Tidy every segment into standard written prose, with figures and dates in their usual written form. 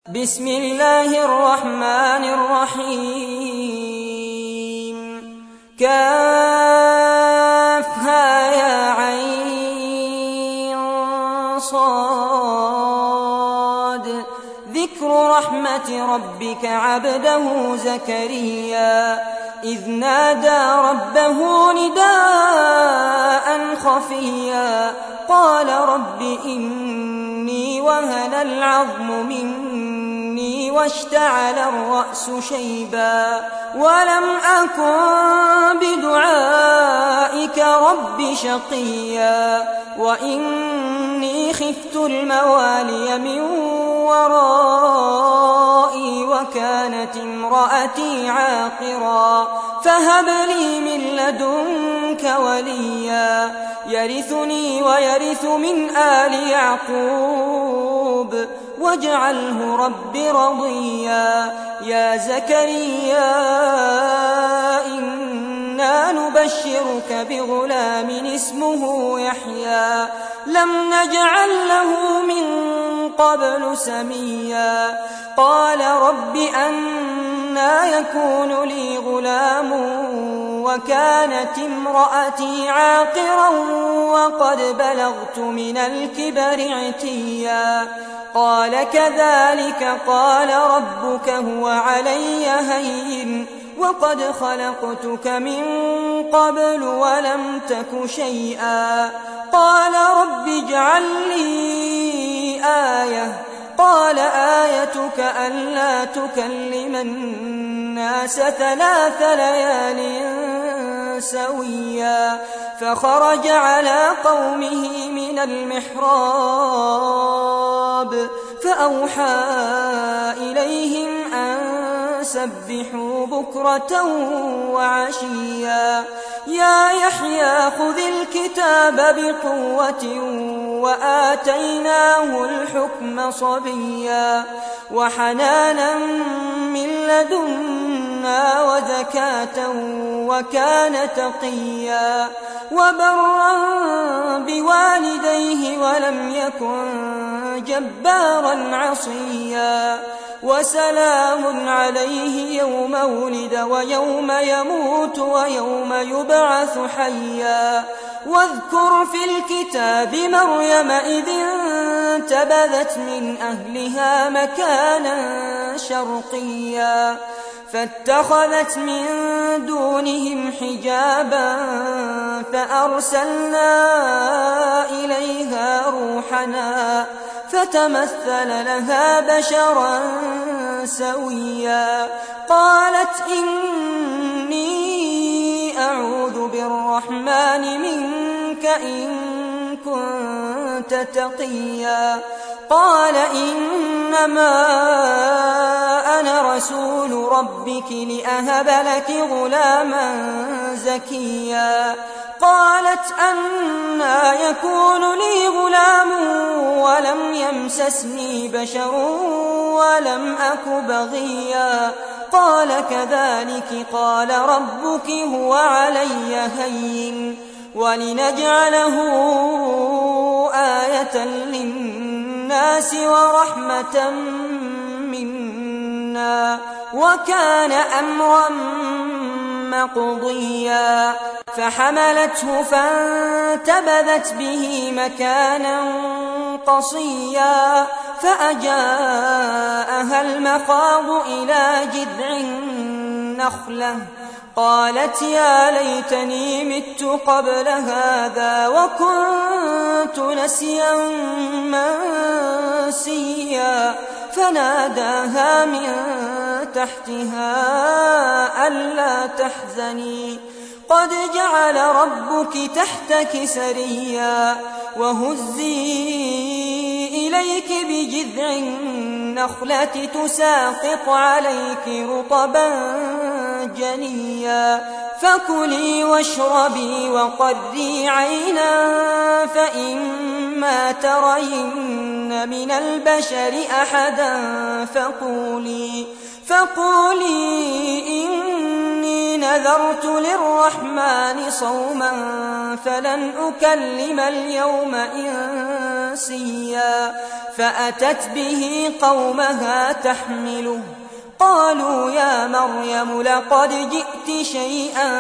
بسم الله الرحمن الرحيم. كافها يا عين صاد. ذكر رحمة ربك عبده زكريا إذ نادى ربه نداء خفيا قال رب إني وهن العظم مني واشتعل الرأس شيبا ولم أكن بدعائك رب شقيا وإني خفت الموالي من ورائي وكانت امرأتي عاقرا فهب لي من لدنك وليا يرثني ويرث من آل يعقوب واجعله رب رضيا. يا زكريا إنا نبشرك بغلام اسمه يحيى لم نجعل له من قبل سميا قال رب أنى يكون لي غلام وكانت امرأتي عاقرا وقد بلغت من الكبر عتيا قال كذلك قال ربك هو علي هين وقد خلقتك من قبل ولم تك شيئا قال رب اجعل لي آية قال آيتك ألا تكلم الناس 3 ليال سويا فخرج على قومه من المحراب فأوحى إليهم أن سبحوا بكرة وعشيا يا يحيى خذ الكتاب بقوة وآتيناه الحكم صبيا وحنانا من لدنا وزكاة وكان تقيا وبرا بوالديه ولم يكن جبارا عصيا وسلام عليه يوم ولد ويوم يموت ويوم يبعث حيا واذكر في الكتاب مريم إذ انتبذت من أهلها مكانا شرقيا فاتخذت من دونهم حجابا فأرسلنا إليها روحنا فتمثل لها بشرا سويا قالت إني أعوذ بالرحمن منك إن كنت تقيا قال إنما أنا رسول ربك لأهب لك غلاما زكيا قالت أنى يكون لي غلام ولم يمسسني بشر ولم أك بغيا قال كذلك قال ربك هو علي هين ولنجعله آية للناس ورحمة منا وكان أمرا مقضيا فحملته فانتبذت به مكانا قصيا فأجاءها المخاض إلى جذع النخلة قالت يا ليتني مت قبل هذا وكنت نسيا منسيا فناداها من تحتها ألا تحزني قد جعل ربك تحتك سريا وهزي إليك بجذع النخلة تساقط عليك رطبا جنيا فكلي واشربي وقري عينا فإما ترين من البشر أحدا فقولي إني نذرت للرحمن صوما فلن أكلم اليوم إنسيا فأتت به قومها تحمله قالوا يا مريم لقد جئت شيئا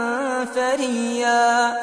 فريا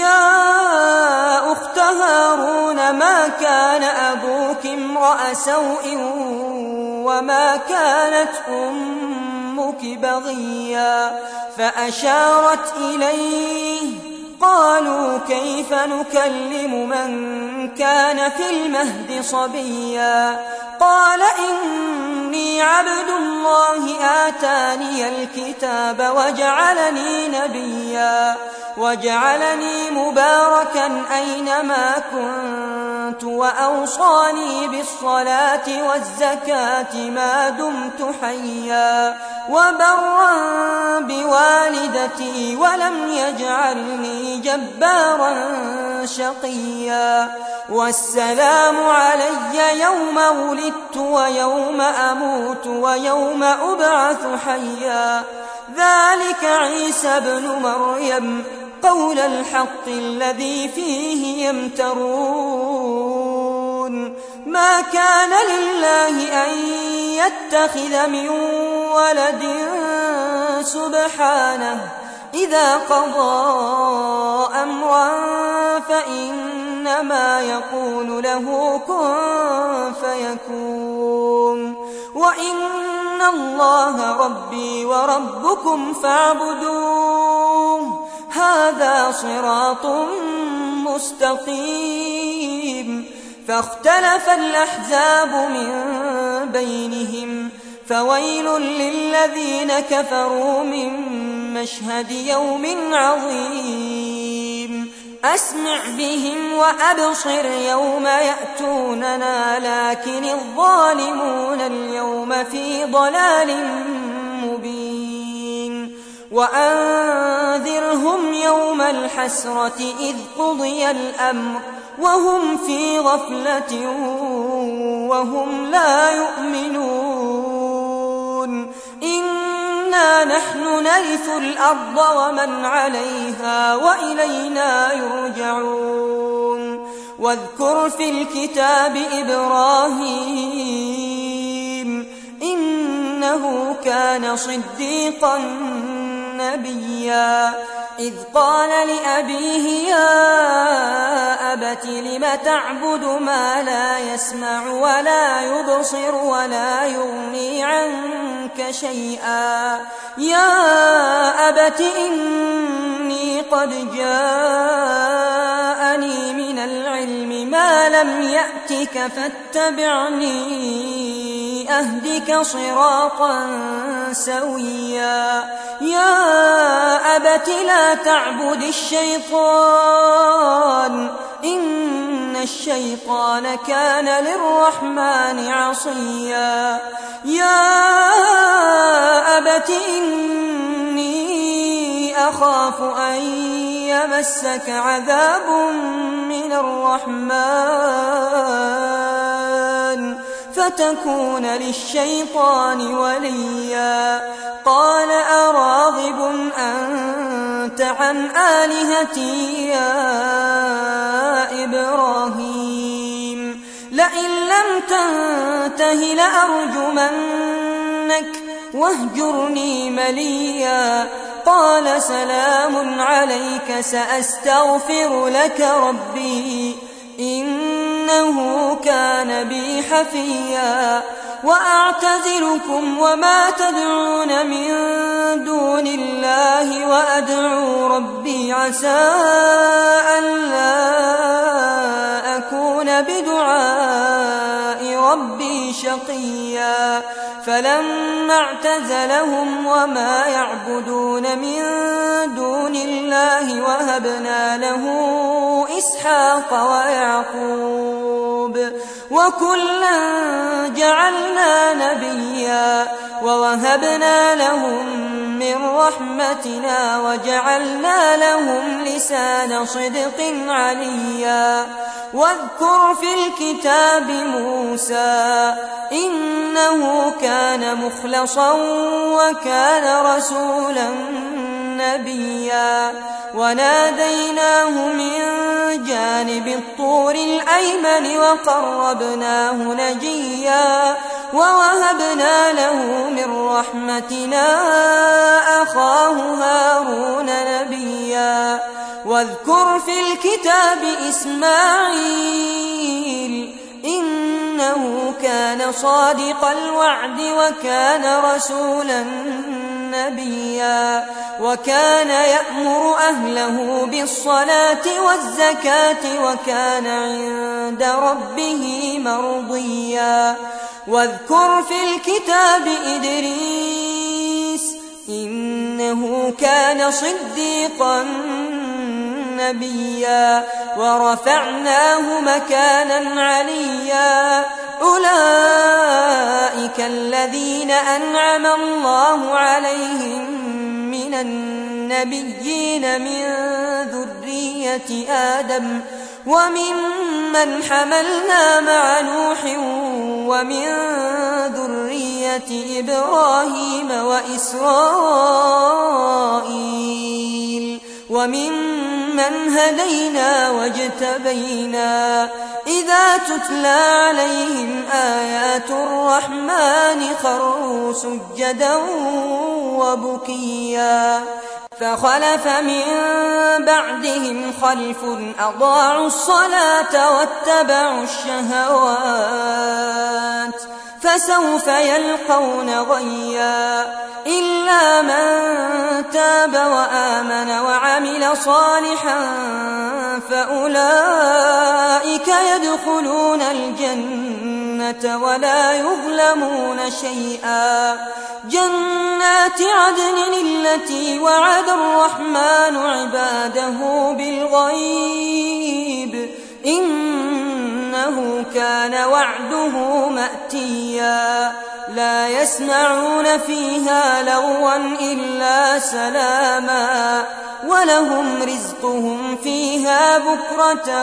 يا أخت هارون ما كان أبوك امرأ سوء وما كانت أمك بغيا فأشارت إليه قالوا كيف نكلم من كان في المهد صبيا قال إني عبد الله آتاني الكتاب وجعلني نبيا وجعلني مباركا أينما كنت وأوصاني بالصلاة والزكاة ما دمت حيا وبرا بوالدتي ولم يجعلني جبارا شقيا والسلام علي يوم ولدت ويوم أموت ويوم أبعث حيا ذلك عيسى بن مريم قول الحق الذي فيه يمترون ما كان لله أن يتخذ من ولد سبحانه إذا قضى أمرا فإنما يقول له كن فيكون وإن الله ربي وربكم فاعبدوه هذا صراط مستقيم فاختلف الأحزاب من بينهم فويل للذين كفروا من مشهد يوم عظيم أسمع بهم وأبصر يوم يأتوننا لكن الظالمون اليوم في ضلال مبين وأنذرهم يوم الحسرة إذ قضي الأمر وهم في غفلة وهم لا يؤمنون إنا نحن نرث الأرض ومن عليها وإلينا يرجعون واذكر في الكتاب إبراهيم إنه كان صديقا نبيا إذ قال لأبيه يا أبت لم تعبد ما لا يسمع ولا يبصر ولا يغني عنك شيئا يا أبت إني قد جاءني من العلم ما لم يأتك فاتبعني أهدك صراطا سويا يا أبت لا تعبد الشيطان إن الشيطان كان للرحمن عصيا يا أبت إني أخاف أن يمسك عذاب من الرحمن فتكون للشيطان وليا قال أراغب أنت عن آلهتي يا إبراهيم لئن لم تنته لأرجمنك واهجرني مليا قال سلام عليك سأستغفر لك ربي إنه كان بي حفيا وأعتزلكم وما تدعون من دون الله وأدعو ربي عسى ألا أكون بدعاء ربي شقيا فلما اعتزلهم وما يعبدون من دون الله وهبنا له إسحاق ويعقوب وكلا جعلنا نبيا ووهبنا لهم من رحمتنا وجعلنا لهم لسان صدق عليا واذكر في الكتاب موسى إنه كان مخلصا وكان رسولا نبيا وناديناه من جانب الطور الأيمن وقربناه نجيا ووهبنا له من رحمتنا أخاه هارون نبيا واذكر في الكتاب إسماعيل إنه كان صادق الوعد وكان رسولا نبيا وكان يأمر أهله بالصلاة والزكاة وكان عند ربه مرضيا واذكر في الكتاب إدريس إنه كان صديقا نبيا ورفعناه مكانا عليا أولئك الذين أنعم الله عليهم من النبيين من ذرية آدم وممن حملنا مع نوح ومن ذرية إبراهيم وإسرائيل وممن هدينا واجتبينا إذا تتلى عليهم آيات الرحمن خروا سجدا وبكيا فخلف من بعدهم خلف أضاعوا الصلاة واتبعوا الشهوات فسوف يلقون غيا إلا من تاب وآمن وعمل صالحا فأولئك يدخلون الجنة ولا يظلمون شيئا جنات عدن التي وعد الرحمن عباده بالغيب إنه كان وعده مأتيا لا يسمعون فيها لغوا إلا سلاما ولهم رزقهم فيها بكرة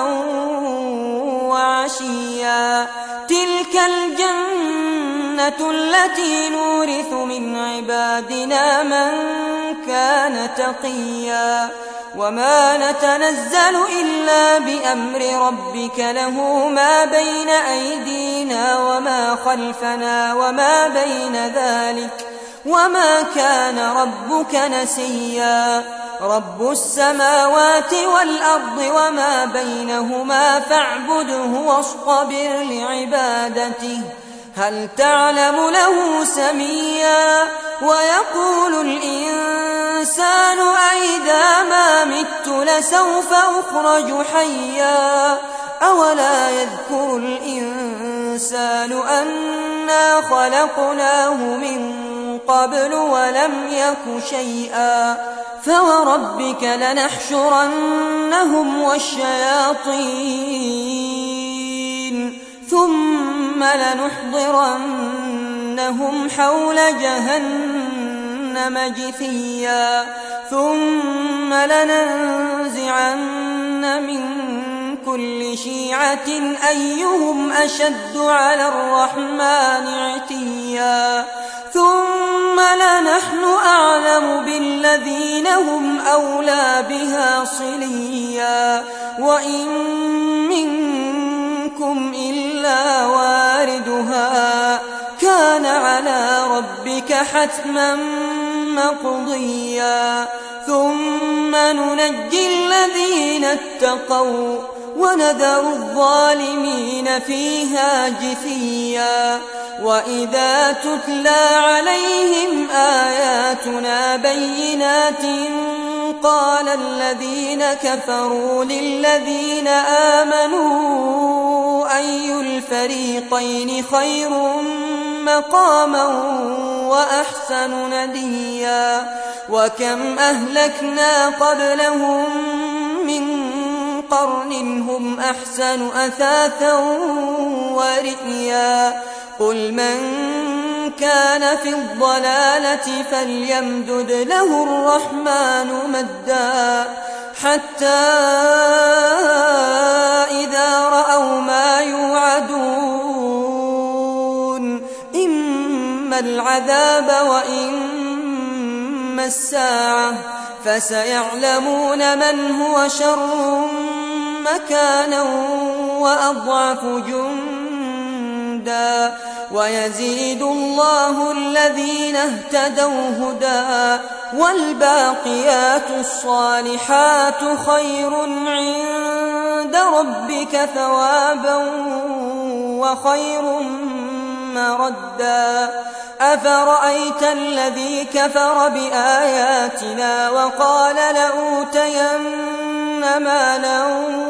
وعشيا تلك الجنة التي نورث من عبادنا من كان تقيا وما نتنزل إلا بأمر ربك له ما بين أيدينا وما خلفنا وما بين ذلك وما كان ربك نسيا رب السماوات والأرض وما بينهما فاعبده واصطبر لعبادته هل تعلم له سميا ويقول الإنسان أئذا ما مت لسوف أخرج حيا أولا يذكر الإنسان أنا خلقناه من قبل ولم يك شيئا فوربك لنحشرنهم والشياطين ثم لنحضرنهم حول جهنم جثيا ثم لننزعن من كل شيعة أيهم أشد على الرحمن عتيا ثم لنحن أعلم بالذين هم أولى بها صليا وإن منكم إلا واردها كان على ربك حتما مقضيا ثم ننجي الذين اتقوا ونذر الظالمين فيها جثيا وإذا تتلى عليهم آياتنا بينات قال الذين كفروا للذين آمنوا أي الفريقين خير مقاما وأحسن نديا وكم أهلكنا قبلهم من قرن هم أحسن أثاثا ورئيا قل من كان في الضلالة فليمدد له الرحمن مدا حتى إذا رأوا ما يوعدون إما العذاب وإما الساعة فسيعلمون من هو شر مكانا وأضعف جندا ويزيد الله الذين اهتدوا هدى والباقيات الصالحات خير عند ربك ثوابا وخير مردا أفرأيت الذي كفر بآياتنا وقال لأوتين مالا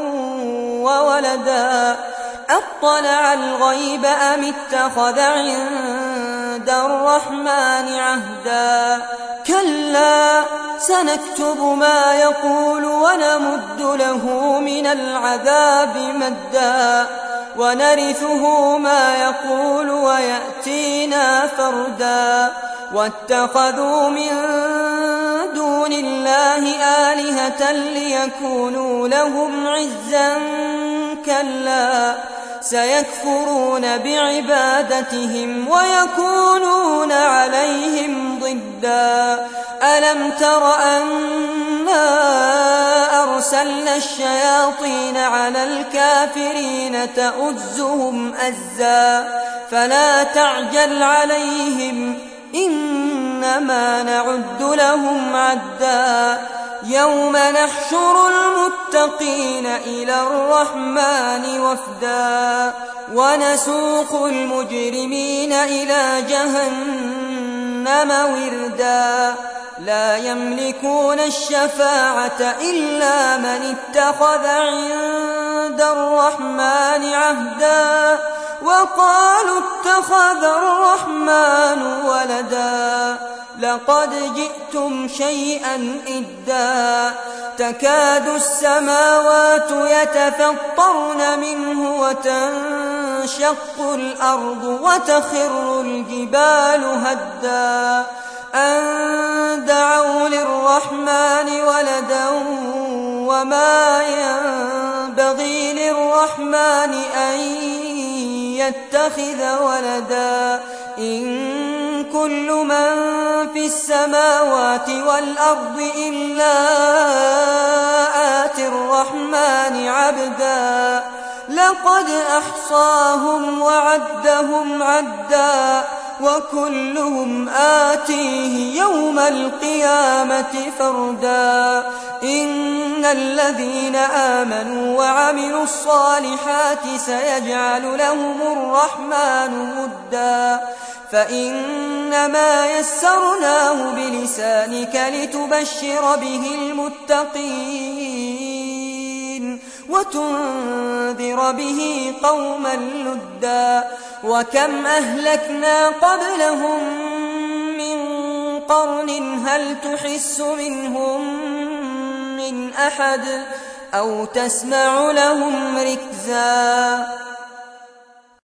وولدا أطلع الغيب أم اتخذ عند الرحمن عهدا كلا سنكتب ما يقول ونمد له من العذاب مدا ونرثه ما يقول ويأتينا فردا واتخذوا من دون الله آلهة ليكونوا لهم عزا كلا سيكفرون بعبادتهم ويكونون عليهم ضدا ألم تر أنا أرسلنا الشياطين على الكافرين تؤزهم أزا فلا تعجل عليهم إنما نعد لهم عدا يوم نحشر المتقين إلى الرحمن وفدا ونسوق المجرمين إلى جهنم وردا لا يملكون الشفاعة إلا من اتخذ عند الرحمن عهدا وقالوا اتخذ الرحمن ولدا لقد جئتم شيئا إدا تكاد السماوات يتفطرن منه وتنشق الأرض وتخر الجبال هدا أن دعوا للرحمن ولدا وما ينبغي للرحمن أن يتخذ ولدا إن كل من في السماوات والأرض إلا آتي الرحمن عبدا لقد أحصاهم وعدهم عدا وكلهم آتيه يوم القيامة فردا إن الذين آمنوا وعملوا الصالحات سيجعل لهم الرحمن مدا فإنما يسرناه بلسانك لتبشر به المتقين وتنذر به قوما لدا وكم أهلكنا قبلهم من قرن هل تحس منهم من أحد أو تسمع لهم ركزا